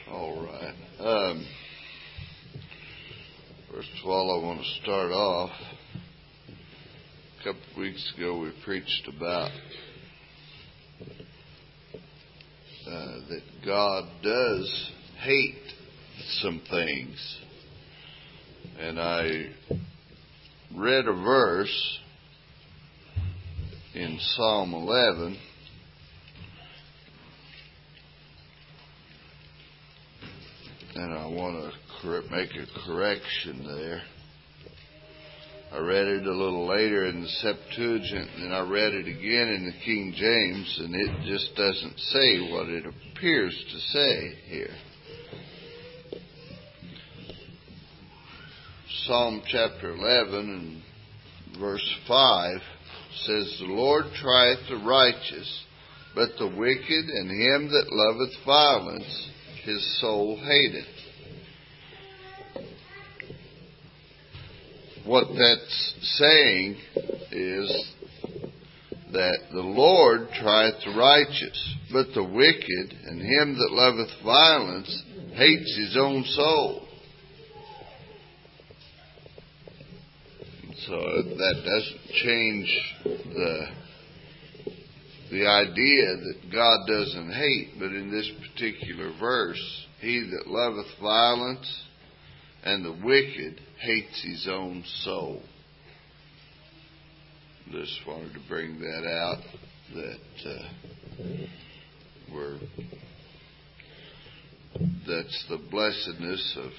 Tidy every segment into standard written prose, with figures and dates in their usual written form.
All right. First of all, I want to start off. A couple of weeks ago, we preached about that God does hate some things. And I read a verse in Psalm 11. And I want to make a correction there. I read it a little later in the Septuagint, and I read it again in the King James, and it just doesn't say what it appears to say here. Psalm chapter 11 and verse 5 says, "The Lord trieth the righteous, but the wicked and him that loveth violence his soul hateth." What that's saying is that the Lord trieth the righteous, but the wicked and him that loveth violence hates his own soul. So that doesn't change the idea that God doesn't hate, but in this particular verse, he that loveth violence and the wicked hates his own soul. Just wanted to bring that out, that's the blessedness of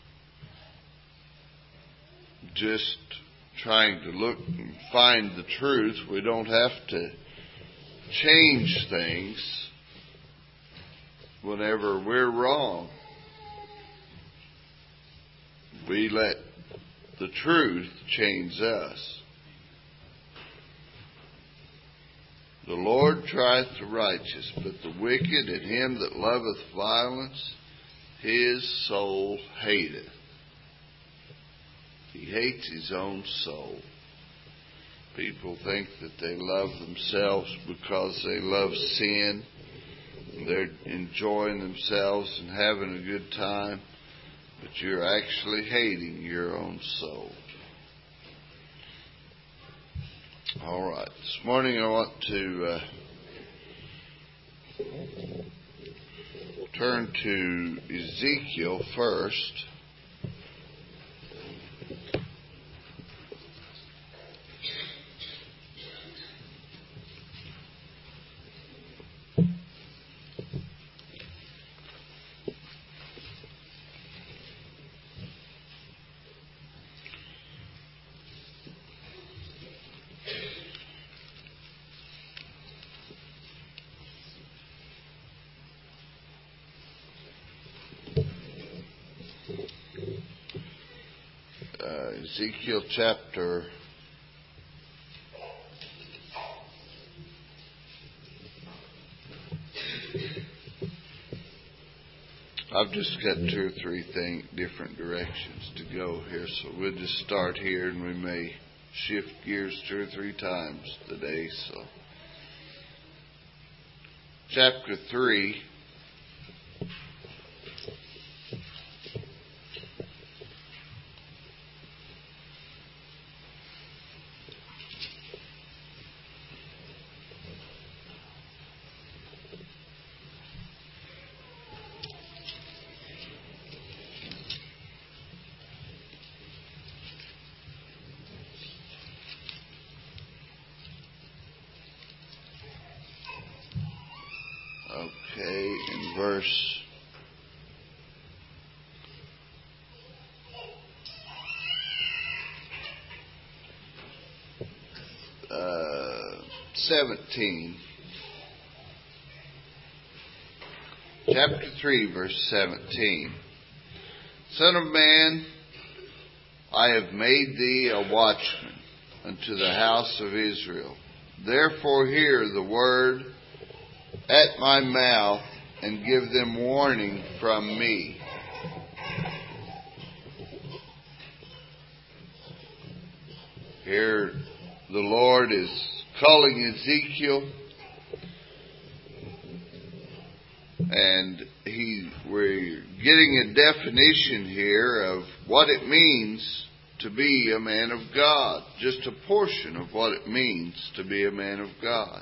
just trying to look and find the truth. We don't have to change things whenever we're wrong. We let the truth change us. The Lord trieth the righteous, but the wicked and him that loveth violence, his soul hateth. He hates his own soul. People think that they love themselves because they love sin. They're enjoying themselves and having a good time. But you're actually hating your own soul. All right. This morning I want to turn to Ezekiel first. Ezekiel chapter 2 I've just got 2 or 3 different directions to go here, so we'll just start here, and we may shift gears 2 or 3 times today. So, chapter 3. Okay, in verse 17. Chapter 3, verse 17. "Son of man, I have made thee a watchman unto the house of Israel. Therefore hear the word at my mouth, and give them warning from me." Here the Lord is calling Ezekiel And we're getting a definition here of what it means to be a man of God. Just a portion of what it means to be a man of God.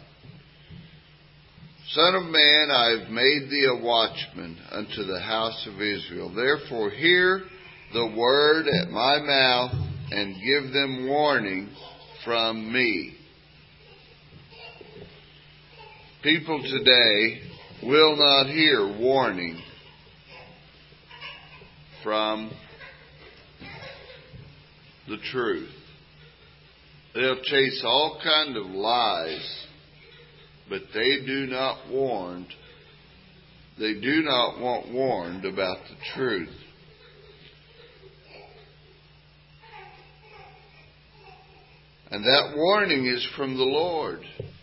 Son of man, I have made thee a watchman unto the house of Israel. Therefore hear the word at my mouth, and give them warning from me. People today will not hear warning from the truth. They'll chase all kind of lies, but they do not want warned about the truth. And that warning is from the Lord.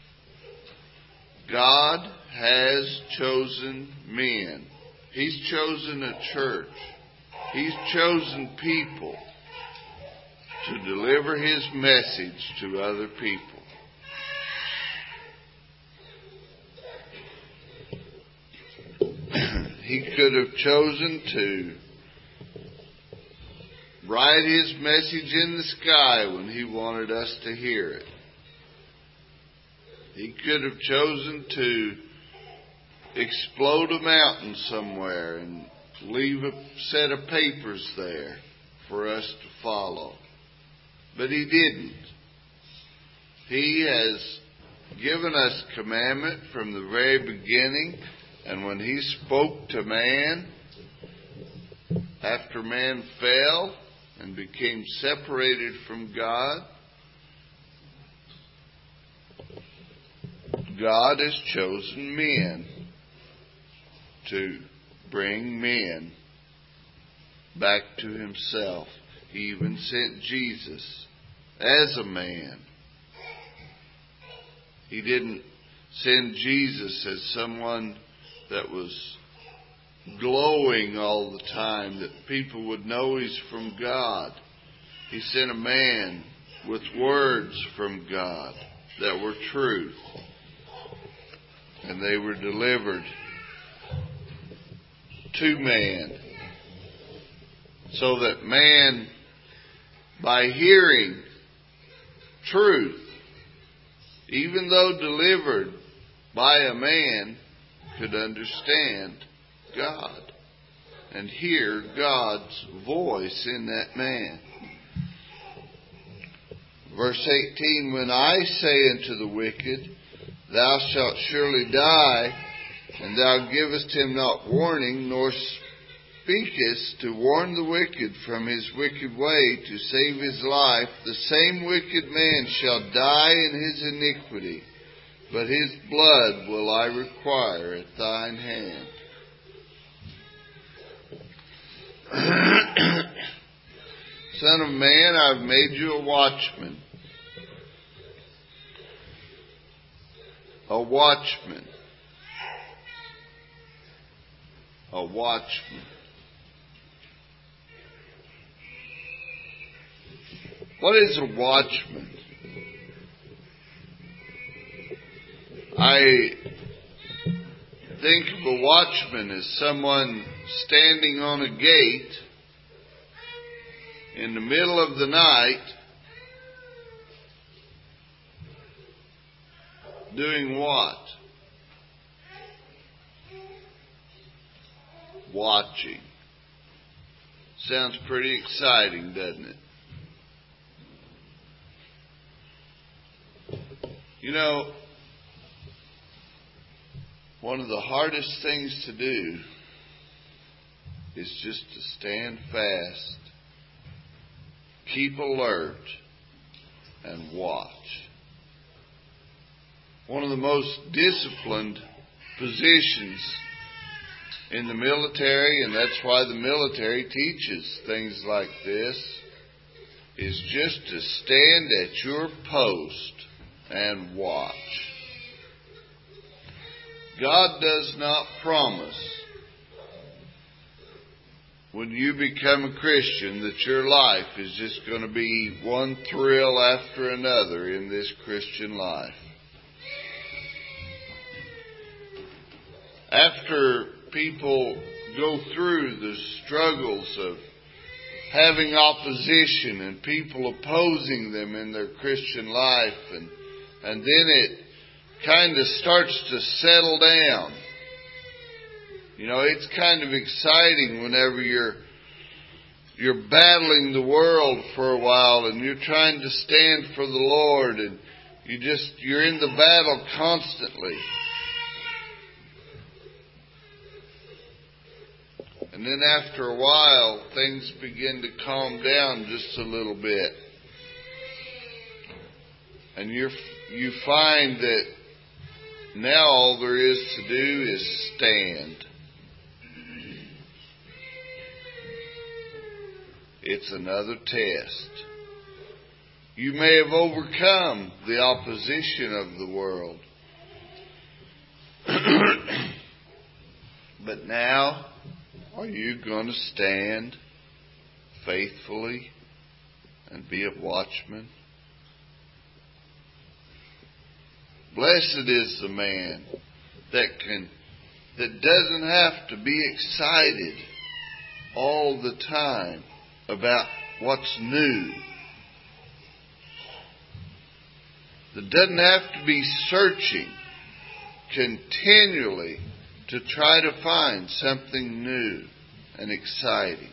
God has chosen men. He's chosen a church. He's chosen people to deliver His message to other people. He could have chosen to write His message in the sky when He wanted us to hear it. He could have chosen to explode a mountain somewhere and leave a set of papers there for us to follow. But He didn't. He has given us commandment from the very beginning, and when He spoke to man, after man fell and became separated from God, God has chosen men to bring men back to Himself. He even sent Jesus as a man. He didn't send Jesus as someone that was glowing all the time, that people would know He's from God. He sent a man with words from God that were truth. And they were delivered to man, so that man, by hearing truth, even though delivered by a man, could understand God and hear God's voice in that man. Verse 18, when I say unto the wicked, Thou shalt surely die, and thou givest him not warning, nor speakest to warn the wicked from his wicked way to save his life, the same wicked man shall die in his iniquity, but his blood will I require at thine hand. Son of man, I've made you a watchman. A watchman. A watchman. What is a watchman? I think of a watchman as someone standing on a gate in the middle of the night, doing what? Watching. Sounds pretty exciting, doesn't it? You know, one of the hardest things to do is just to stand fast, keep alert, and watch. One of the most disciplined positions in the military, and that's why the military teaches things like this, is just to stand at your post and watch. God does not promise when you become a Christian that your life is just going to be one thrill after another in this Christian life. after people go through the struggles of having opposition and people opposing them in their Christian life, and then it kind of starts to settle down. You know, it's kind of exciting whenever you're battling the world for a while and you're trying to stand for the Lord, and you're in the battle constantly. And then after a while, things begin to calm down just a little bit. And you find that now all there is to do is stand. It's another test. You may have overcome the opposition of the world. But now, are you going to stand faithfully and be a watchman? Blessed is the man that doesn't have to be excited all the time about what's new. That doesn't have to be searching continually to try to find something new and exciting.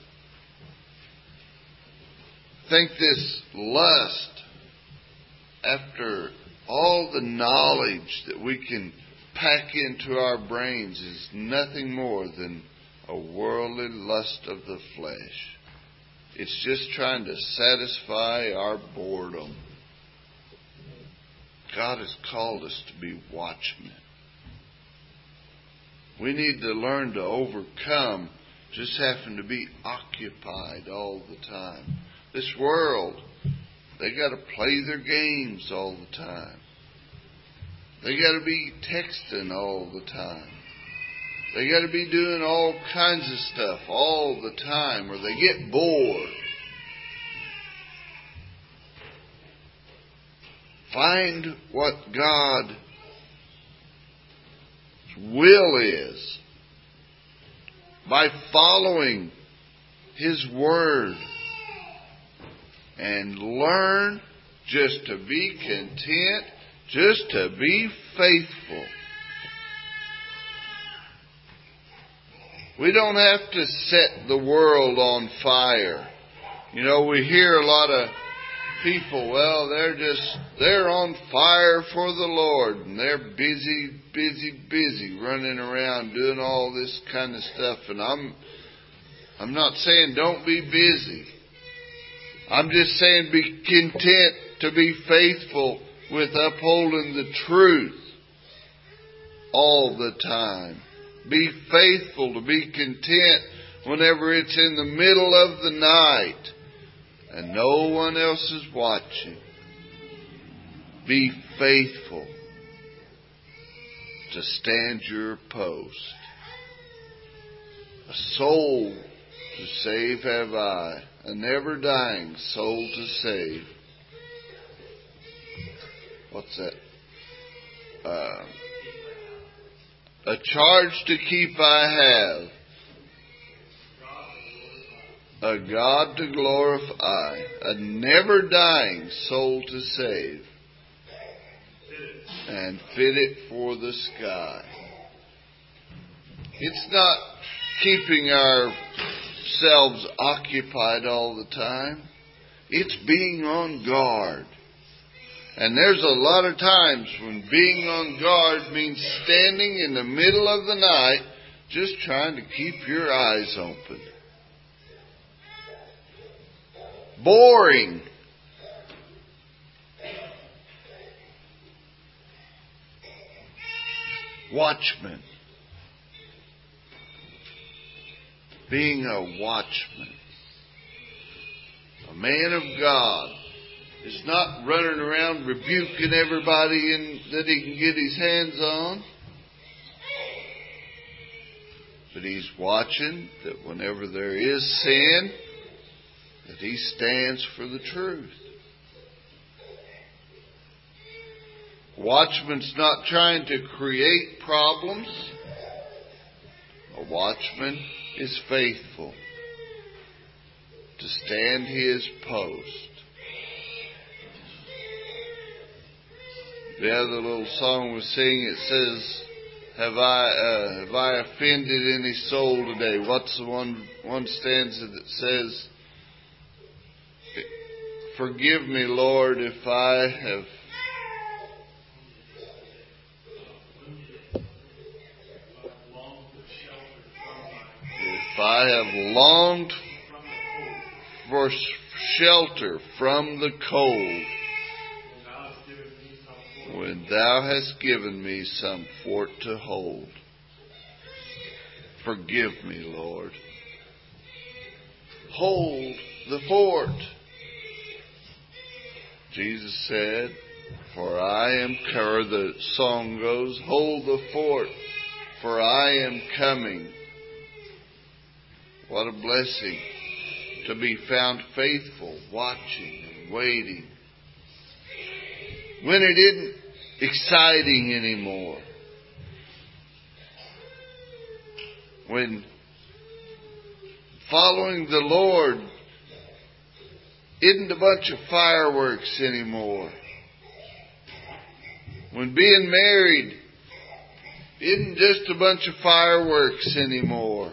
I think this lust after all the knowledge that we can pack into our brains is nothing more than a worldly lust of the flesh. It's just trying to satisfy our boredom. God has called us to be watchmen. We need to learn to overcome just having to be occupied all the time. This world, they got to play their games all the time. They got to be texting all the time. They got to be doing all kinds of stuff all the time, or they get bored. Find what God's will is by following His Word, and learn just to be content, just to be faithful. We don't have to set the world on fire. You know, we hear a lot of people, well, they're on fire for the Lord, and they're busy running around doing all this kind of stuff. And I'm not saying don't be busy. I'm just saying be content to be faithful with upholding the truth all the time. Be faithful to be content whenever it's in the middle of the night and no one else is watching. Be faithful to stand your post. A soul to save have I, a never dying soul to save. What's that? A charge to keep I have, a God to glorify, a never dying soul to save, and fit it for the sky. It's not keeping ourselves occupied all the time. It's being on guard. And there's a lot of times when being on guard means standing in the middle of the night just trying to keep your eyes open. Boring. Watchman. Being a watchman. A man of God is not running around rebuking everybody that he can get his hands on. But he's watching that whenever there is sin, that he stands for the truth. Watchman's not trying to create problems. watchman is faithful to stand his post. The other little song we sing, it says, have I offended any soul today? What's the one stanza that says, forgive me, Lord, if I have longed for shelter from the cold, when thou hast given me some fort to hold. Forgive me, Lord. Hold the fort. Jesus said, for I am, or the song goes, hold the fort, for I am coming. What a blessing to be found faithful, watching and waiting. When it isn't exciting anymore. When following the Lord isn't a bunch of fireworks anymore. When being married isn't just a bunch of fireworks anymore.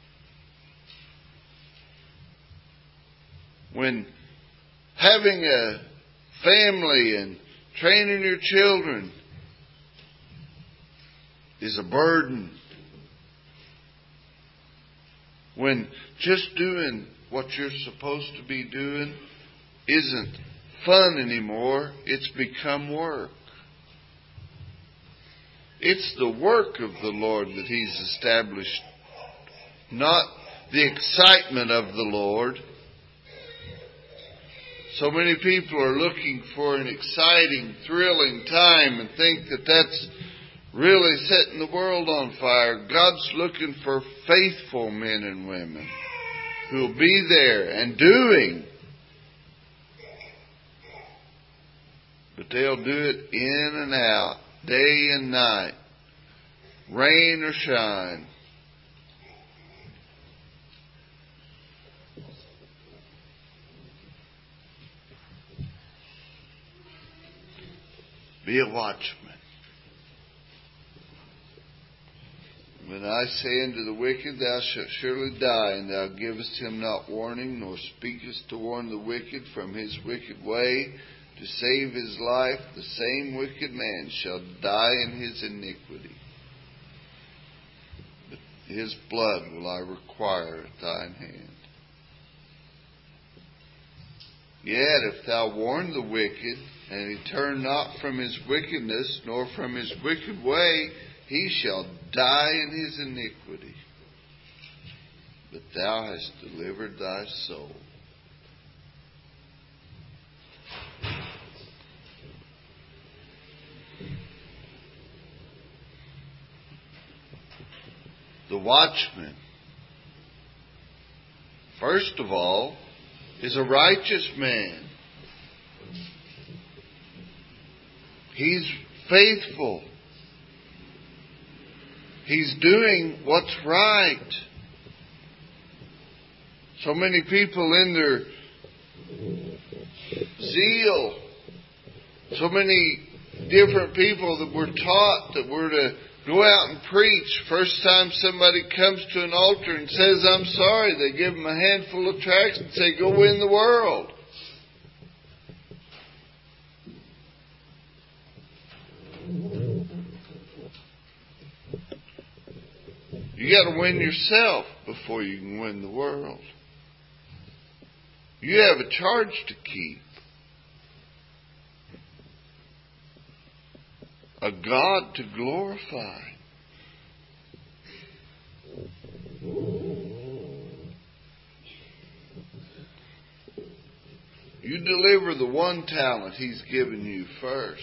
When having a family and training your children is a burden. When just doing what you're supposed to be doing isn't fun anymore, it's become work. It's the work of the Lord that He's established, not the excitement of the Lord. So many people are looking for an exciting, thrilling time and think that that's really setting the world on fire. God's looking for faithful men and women who will be there and doing. But they'll do it in and out, day and night, rain or shine. Be a watchman. When I say unto the wicked, thou shalt surely die, and thou givest him not warning, nor speakest to warn the wicked from his wicked way, to save his life, the same wicked man shall die in his iniquity. But his blood will I require at thine hand. Yet if thou warn the wicked, and he turn not from his wickedness, nor from his wicked way, he shall die in his iniquity. But thou hast delivered thy soul. The watchman, first of all, is a righteous man. He's faithful. He's doing what's right. So many people in their zeal, so many different people that were taught that we're to go out and preach. First time somebody comes to an altar and says, I'm sorry, they give them a handful of tracts and say, go win the world. You got to win yourself before you can win the world. You have a charge to keep. A God to glorify. You deliver the one talent He's given you first.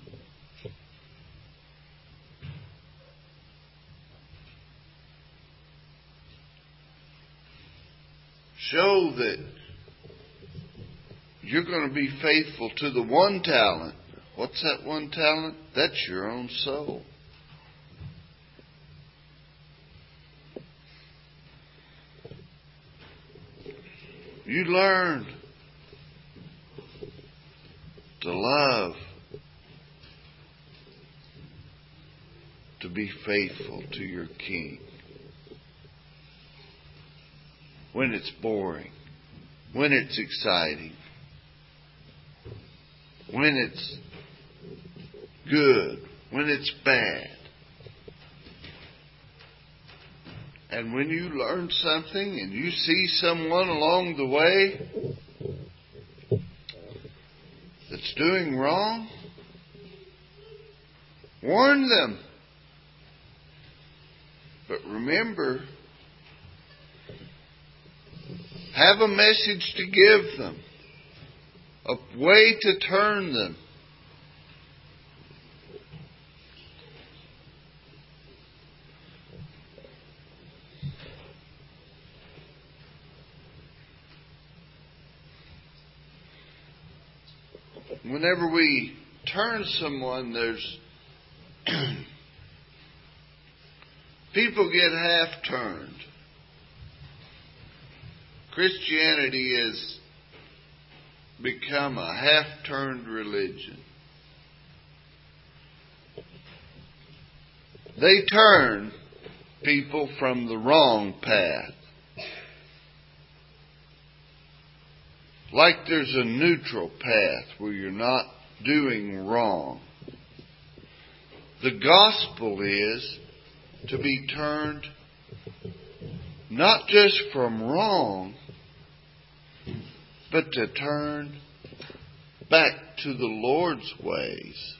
Show that you're going to be faithful to the one talent. What's that one talent? That's your own soul. You learn to love, to be faithful to your King. When it's boring, when it's exciting, when it's good, when it's bad. And when you learn something and you see someone along the way that's doing wrong, warn them. But remember, have a message to give them, a way to turn them. Whenever we turn someone, there's people get half turned. Christianity has become a half-turned religion. They turn people from the wrong path. Like there's a neutral path where you're not doing wrong. The gospel is to be turned not just from wrong, but to turn back to the Lord's ways.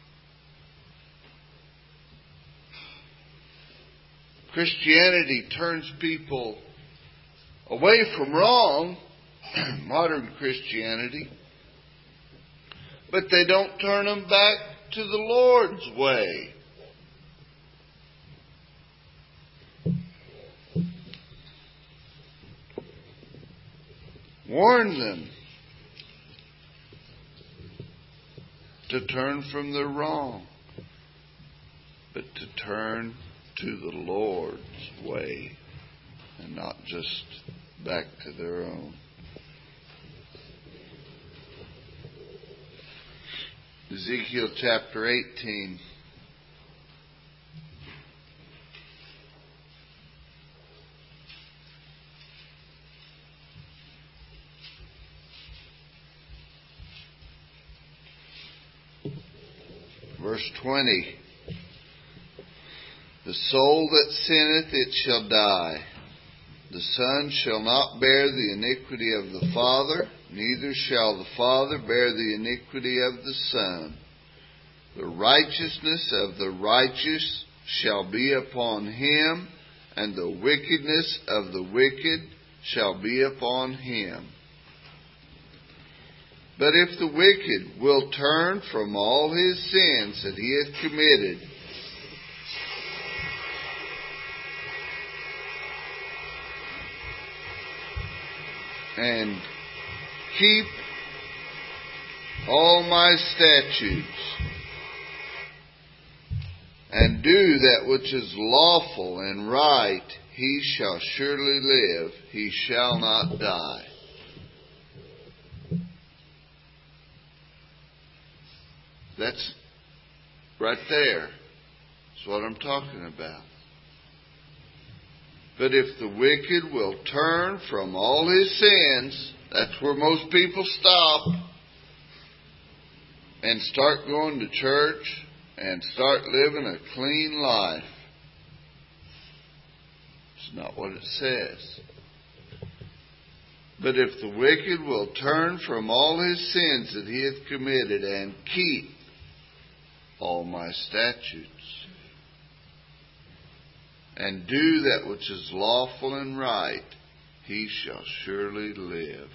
Christianity turns people away from wrong, modern Christianity, but they don't turn them back to the Lord's way. Warn them to turn from their wrong, but to turn to the Lord's way and not just back to their own. Ezekiel chapter 18. Verse 20. The soul that sinneth, it shall die. The son shall not bear the iniquity of the father, neither shall the father bear the iniquity of the son. The righteousness of the righteous shall be upon him, and the wickedness of the wicked shall be upon him. But if the wicked will turn from all his sins that he hath committed, and keep all my statutes, and do that which is lawful and right, he shall surely live, he shall not die. That's right there. That's what I'm talking about. But if the wicked will turn from all his sins, that's where most people stop, and start going to church and start living a clean life. It's not what it says. But if the wicked will turn from all his sins that he hath committed and keep all my statutes, and do that which is lawful and right, he shall surely live.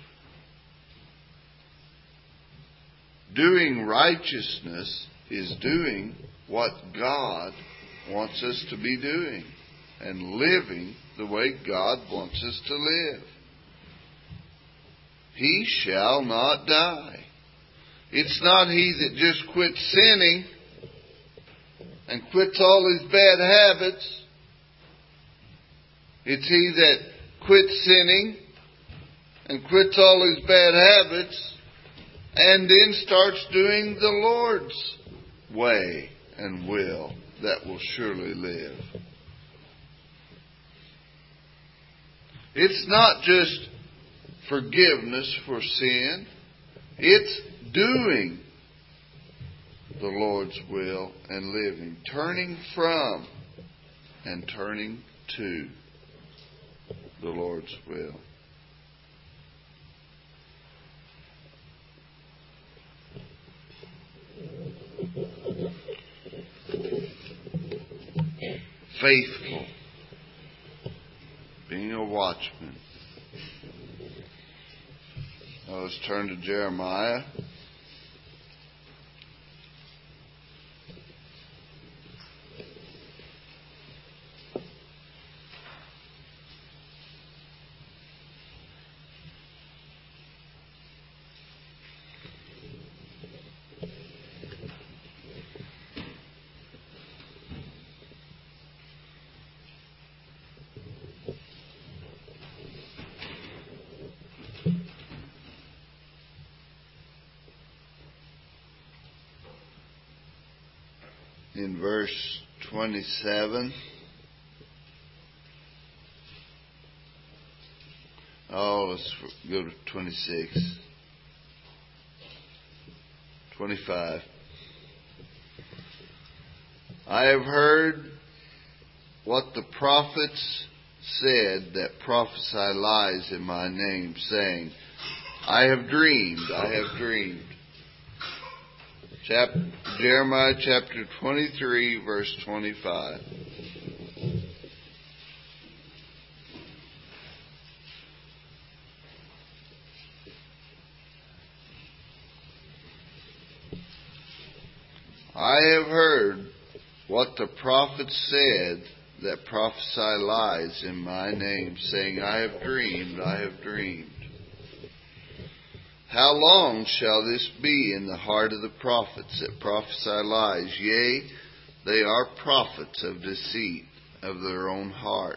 Doing righteousness is doing what God wants us to be doing, and living the way God wants us to live. He shall not die. It's not he that just quits sinning and quits all his bad habits. It's he that quits sinning and quits all his bad habits and then starts doing the Lord's way and will, that will surely live. It's not just forgiveness for sin. It's doing the Lord's will and living. Turning from and turning to the Lord's will. Faithful. Being a watchman. Now let's turn to Jeremiah. In verse 27. Let's go to 26. 25. I have heard what the prophets said that prophesy lies in my name, saying, I have dreamed, I have dreamed. Jeremiah chapter 23, verse 25. I have heard what the prophets said that prophesy lies in my name, saying, I have dreamed, I have dreamed. How long shall this be in the heart of the prophets that prophesy lies? Yea, they are prophets of deceit of their own heart,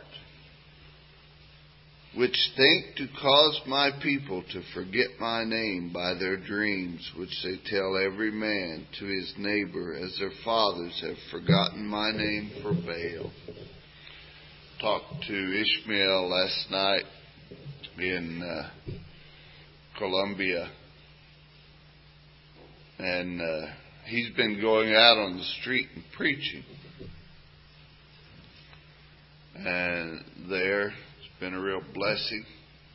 which think to cause my people to forget my name by their dreams, which they tell every man to his neighbor, as their fathers have forgotten my name for Baal. Talked to Ishmael last night in Colombia, and he's been going out on the street and preaching, and there it's been a real blessing.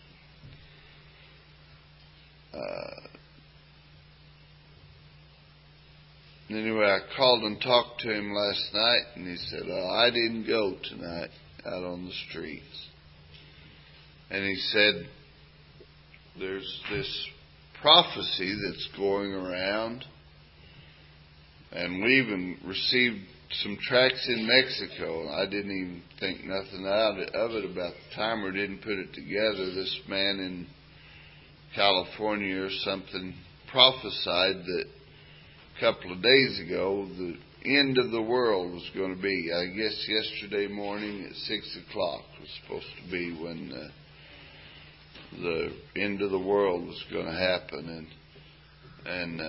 Anyway, I called and talked to him last night, and he said, I didn't go tonight out on the streets. And he said, there's this prophecy that's going around, and we even received some tracts in Mexico. I didn't even think nothing of it about the time, or didn't put it together. This man in California or something prophesied that a couple of days ago the end of the world was going to be. I guess yesterday morning at 6 o'clock was supposed to be when the end of the world was going to happen, and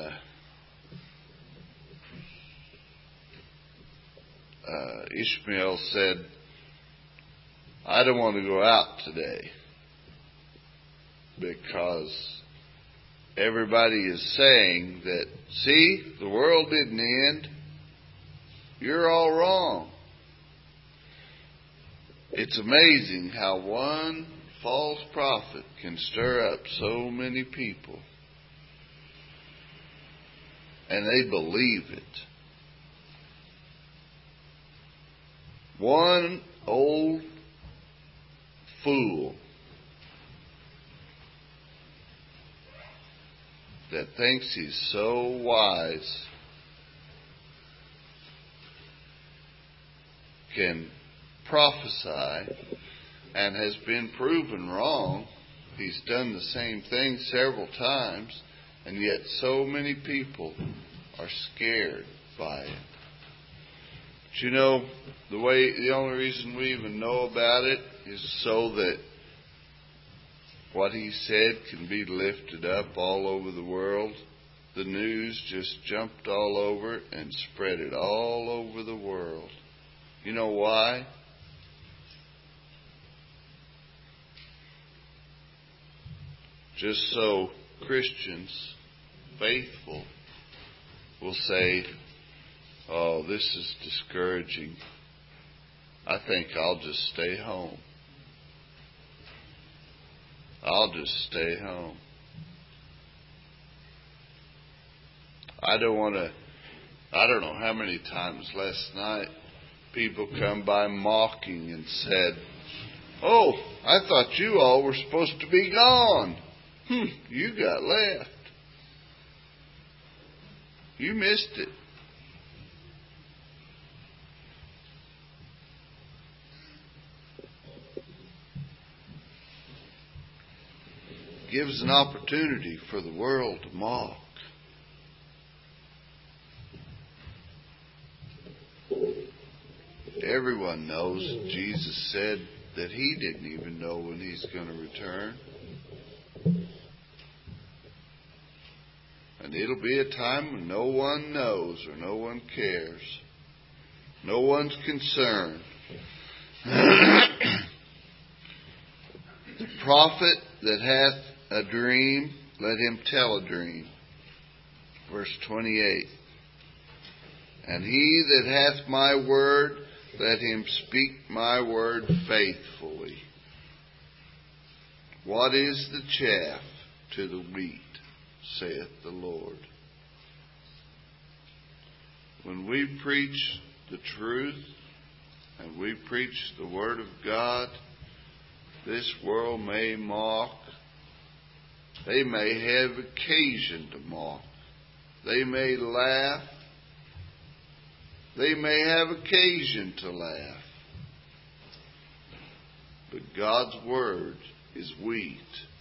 Ishmael said, I don't want to go out today because everybody is saying that, see, the world didn't end. You're all wrong. It's amazing how one false prophet can stir up so many people, and they believe it. One old fool that thinks he's so wise can prophesy and has been proven wrong. He's done the same thing several times, and yet so many people are scared by it. But you know, the only reason we even know about it is so that what he said can be lifted up all over the world. The news just jumped all over it and spread it all over the world. You know why? Just so Christians, faithful, will say, "Oh, this is discouraging. I think I'll just stay home. I'll just stay home. I don't know how many times last night people come by mocking and said, 'Oh, I thought you all were supposed to be gone. You got left. You missed it.' Gives an opportunity for the world to mock. Everyone knows Jesus said that He didn't even know when He's going to return. And it'll be a time when no one knows or no one cares. No one's concerned. The prophet that hath a dream, let him tell a dream. Verse 28. And he that hath my word, let him speak my word faithfully. What is the chaff to the wheat, saith the Lord? When we preach the truth and we preach the word of God, this world may mock. They may have occasion to mock. They may laugh. They may have occasion to laugh. But God's word is wheat.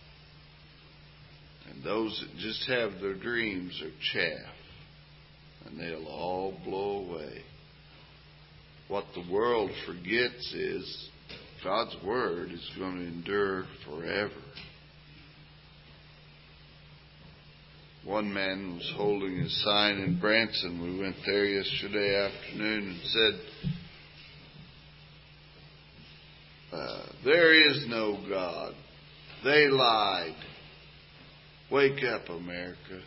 And those that just have their dreams are chaff. And they'll all blow away. What the world forgets is God's word is going to endure forever. One man was holding a sign in Branson. We went there yesterday afternoon and said, there is no God. They lied. Wake up, America.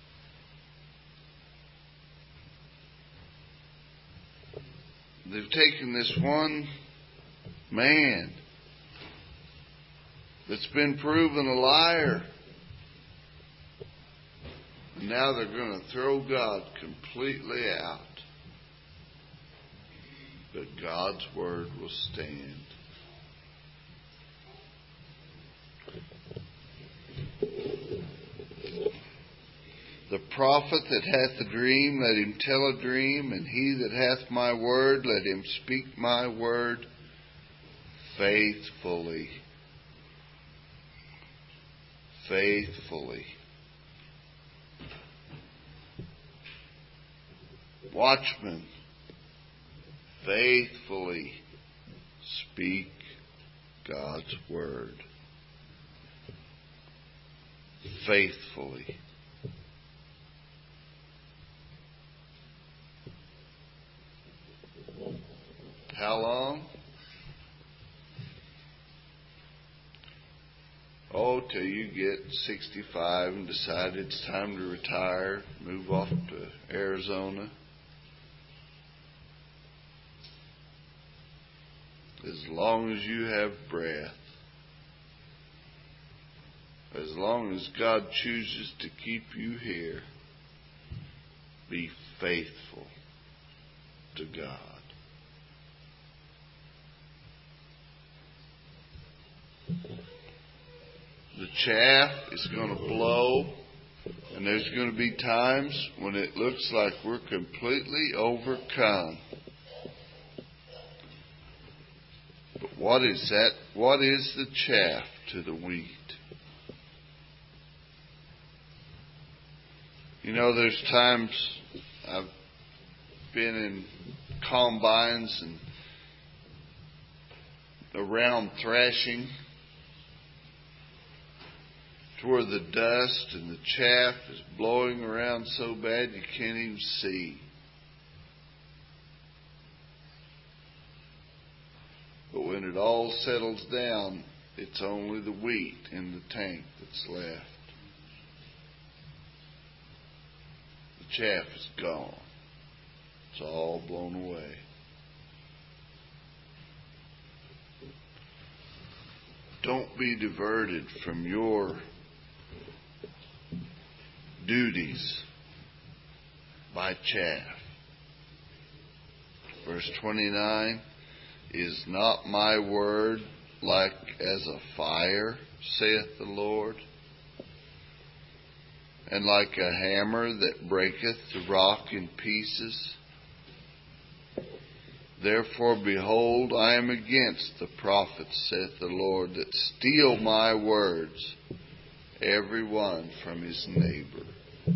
They've taken this one man that's been proven a liar. And now they're going to throw God completely out. But God's word will stand. The prophet that hath a dream, let him tell a dream, and he that hath my word, let him speak my word faithfully. Faithfully. Watchmen, faithfully speak God's word. Faithfully. How long? Oh, till you get 65 and decide it's time to retire, move off to Arizona. As long as you have breath, as long as God chooses to keep you here, be faithful to God. The chaff is going to blow, and there's going to be times when it looks like we're completely overcome. But what is that? What is the chaff to the wheat? You know, there's times I've been in combines and around thrashing. to where the dust and the chaff is blowing around so bad you can't even see. But when it all settles down, it's only the wheat in the tank that's left. The chaff is gone. It's all blown away. Don't be diverted from your duties by chaff. Verse 29, is not my word like as a fire, saith the Lord, and like a hammer that breaketh the rock in pieces? Therefore, behold, I am against the prophets, saith the Lord, that steal my words, every one from his neighbor.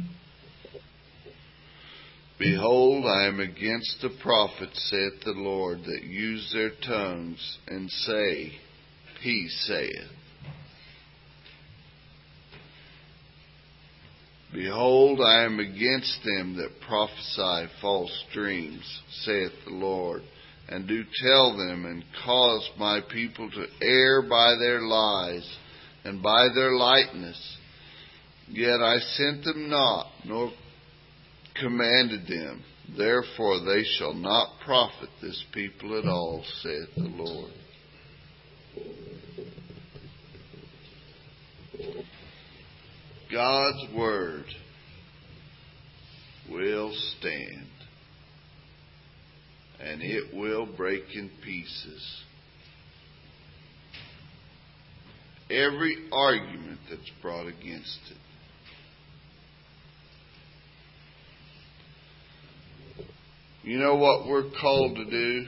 Behold, I am against the prophets, saith the Lord, that use their tongues and say, He saith. Behold, I am against them that prophesy false dreams, saith the Lord, and do tell them, and cause my people to err by their lies and by their lightness. Yet I sent them not, nor commanded them. Therefore they shall not profit this people at all, saith the Lord. God's word will stand, and it will break in pieces every argument that's brought against it. You know what we're called to do?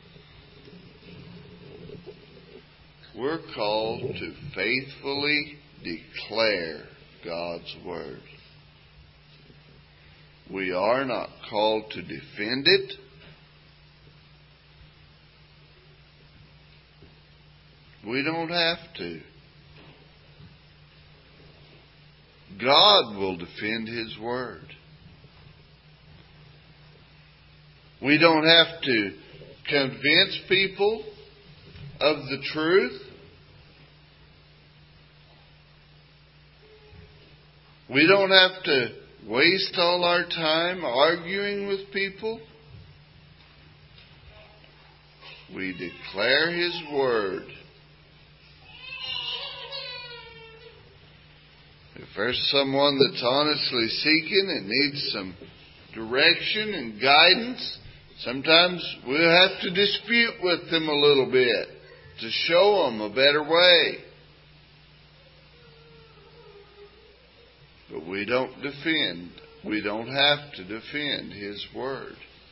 We're called to faithfully declare God's word. We are not called to defend it. We don't have to. God will defend His word. We don't have to convince people of the truth. We don't have to waste all our time arguing with people. We declare His word. If there's someone that's honestly seeking and needs some direction and guidance, sometimes we'll have to dispute with them a little bit to show them a better way. But we don't defend. We don't have to defend His word.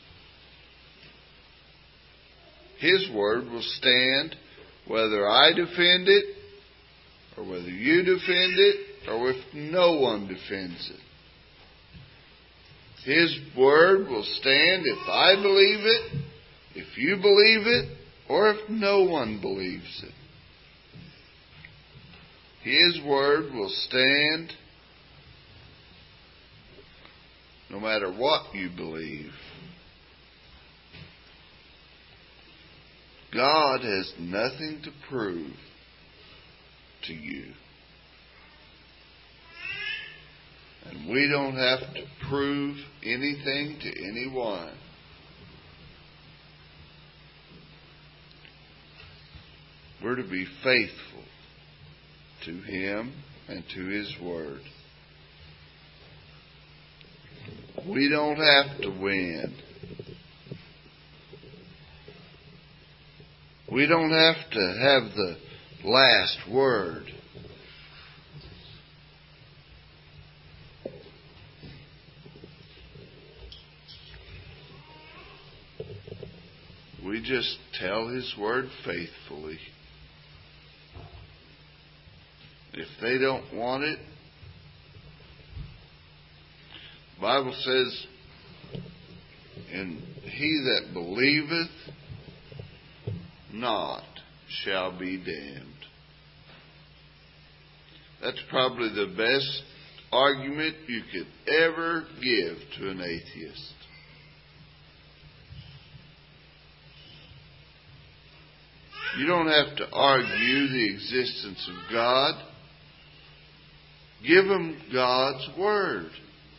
His word will stand whether I defend it, or whether you defend it, or if no one defends it. His word will stand if I believe it, if you believe it, or if no one believes it. His word will stand no matter what you believe. God has nothing to prove to you. And we don't have to prove anything to anyone. We're to be faithful to Him and to His word. We don't have to win. We don't have to have the last word. We just tell His word faithfully. If they don't want it, the Bible says, and he that believeth not shall be damned. That's probably the best argument you could ever give to an atheist. You don't have to argue the existence of God. Give them God's Word.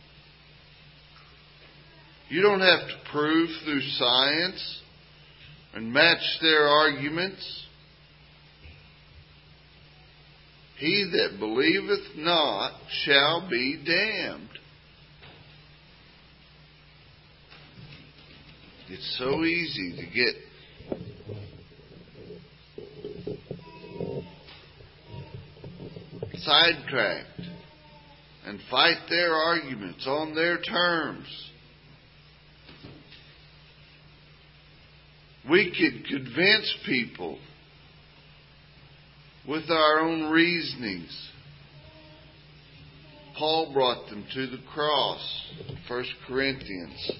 You don't have to prove through science and match their arguments. He that believeth not shall be damned. It's so easy to get sidetracked and fight their arguments on their terms. We could convince people with our own reasonings. Paul brought them to the cross. 1 Corinthians.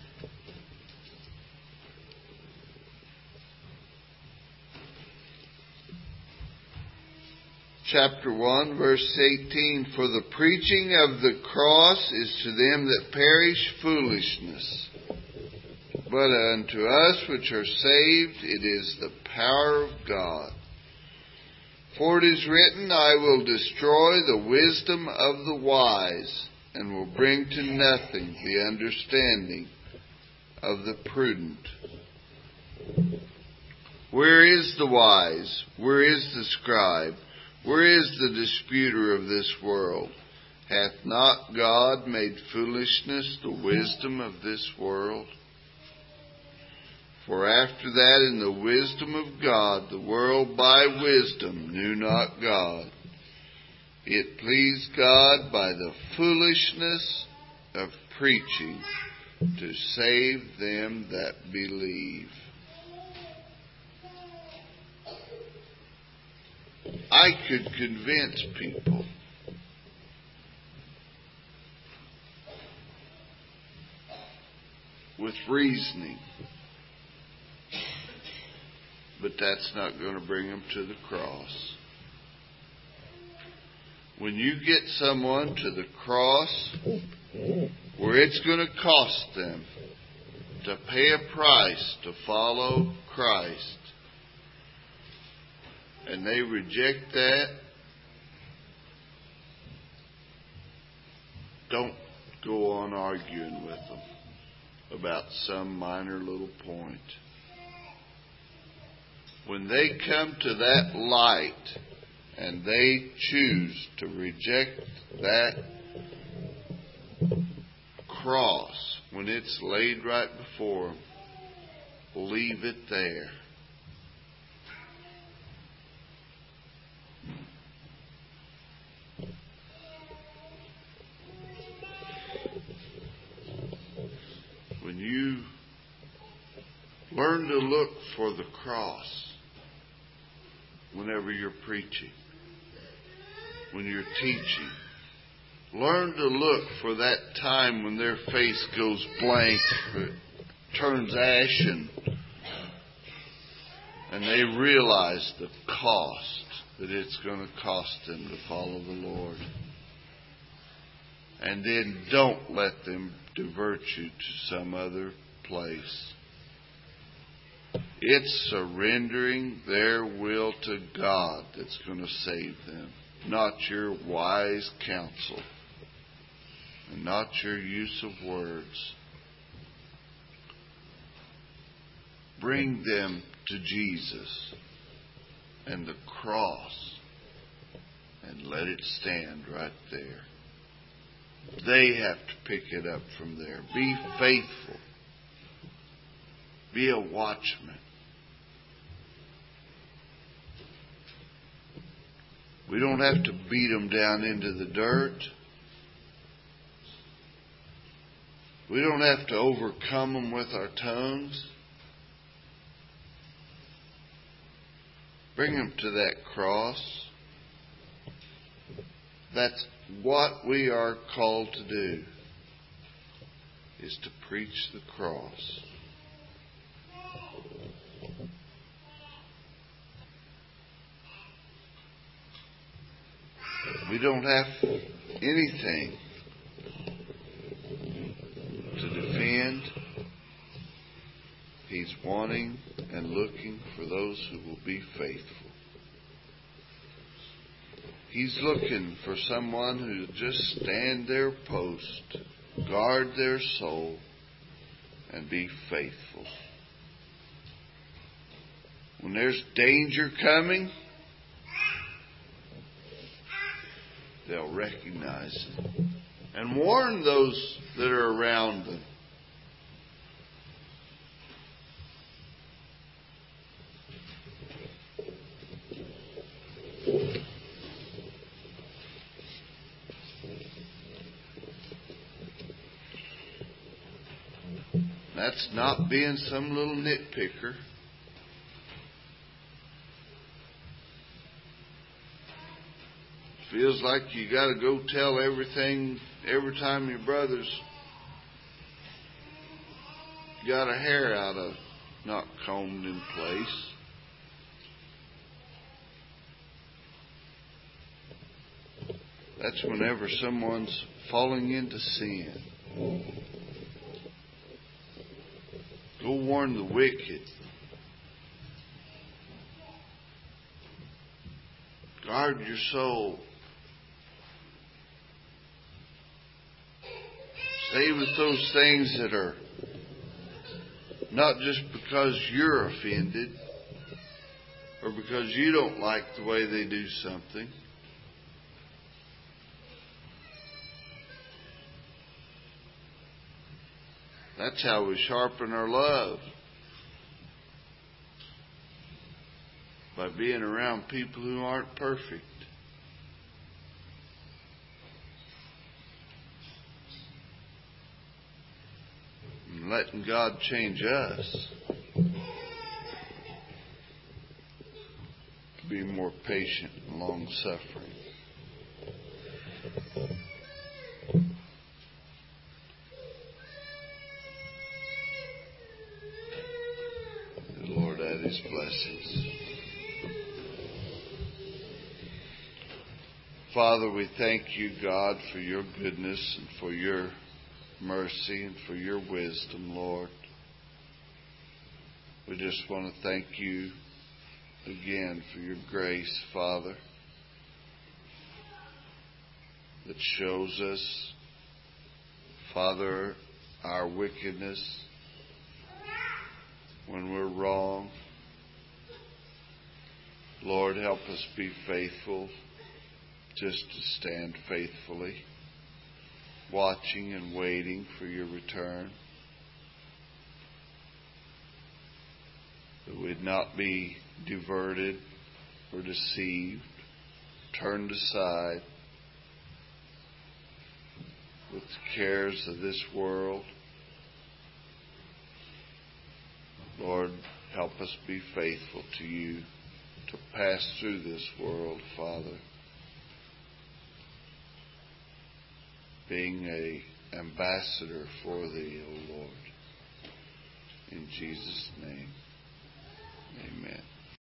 Chapter 1, verse 18. For the preaching of the cross is to them that perish foolishness, but unto us which are saved it is the power of God. For it is written, I will destroy the wisdom of the wise, and will bring to nothing the understanding of the prudent. Where is the wise? Where is the scribe? Where is the disputer of this world? Hath not God made foolishness the wisdom of this world? For after that, in the wisdom of God, the world by wisdom knew not God. It pleased God by the foolishness of preaching to save them that believe. I could convince people with reasoning, but that's not going to bring them to the cross. When you get someone to the cross where it's going to cost them to pay a price to follow Christ, and they reject that, don't go on arguing with them about some minor little point. When they come to that light and they choose to reject that cross, when it's laid right before them, leave it there. When you learn to look for the cross whenever you're preaching, when you're teaching, learn to look for that time when their face goes blank, turns ashen, and they realize the cost that it's going to cost them to follow the Lord. And then don't let them divert you to some other place. It's surrendering their will to God that's going to save them, not your wise counsel and not your use of words. Bring them to Jesus and the cross and let it stand right there. They have to pick it up from there. Be faithful. Be a watchman. We don't have to beat them down into the dirt. We don't have to overcome them with our tongues. Bring them to that cross. That's what we are called to do, is to preach the cross. We don't have anything to defend. He's wanting and looking for those who will be faithful. He's looking for someone who will just stand their post, guard their soul, and be faithful. When there's danger coming, they'll recognize it and warn those that are around them. That's not being some little nitpicker. Feels like you got to go tell everything every time your brother's got a hair out of not combed in place. That's whenever someone's falling into sin. Go warn the wicked. Guard your soul. Stay with those things that are not just because you're offended or because you don't like the way they do something. That's how we sharpen our love. By being around people who aren't perfect. And letting God change us to be more patient and long-suffering. His blessings. Father, we thank you, God, for your goodness and for your mercy and for your wisdom, Lord. We just want to thank you again for your grace, Father, that shows us, Father, our wickedness when we're wrong. Lord, help us be faithful, just to stand faithfully, watching and waiting for your return. That we'd not be diverted or deceived, turned aside with the cares of this world. Lord, help us be faithful to you, to pass through this world, Father, being an ambassador for thee, O Lord. In Jesus' name, amen.